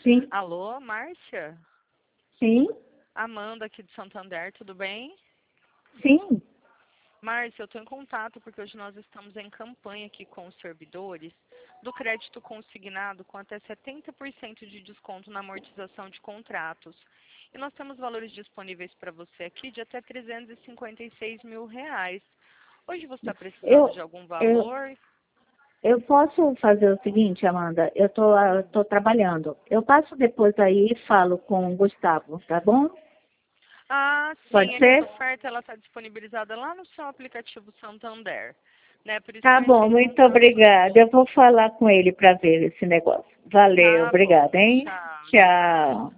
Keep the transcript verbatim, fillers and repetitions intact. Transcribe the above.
Sim, Alô, Márcia? sim, Amanda aqui de Santander, tudo bem? sim. Márcia, eu estou em contato porque hoje nós estamos em campanha aqui com os servidores do crédito consignado com até setenta por cento de desconto na amortização de contratos. E nós temos valores disponíveis para você aqui de até trezentos e cinquenta e seis mil reais. Hoje você está precisando Eu, de algum eu, valor? eu posso fazer o seguinte, Amanda, eu tô, ah, tô trabalhando. Eu passo depois aí e falo com o Gustavo, tá bom? Ah, sim, Pode é que essa ser? oferta ela está disponibilizada lá no seu aplicativo Santander, né? Por isso que Tá eu entrei bom, em muito contato obrigada. contigo. Eu vou falar com ele para ver esse negócio. Valeu, Tá bom, obrigada, hein? tchau. Tchau.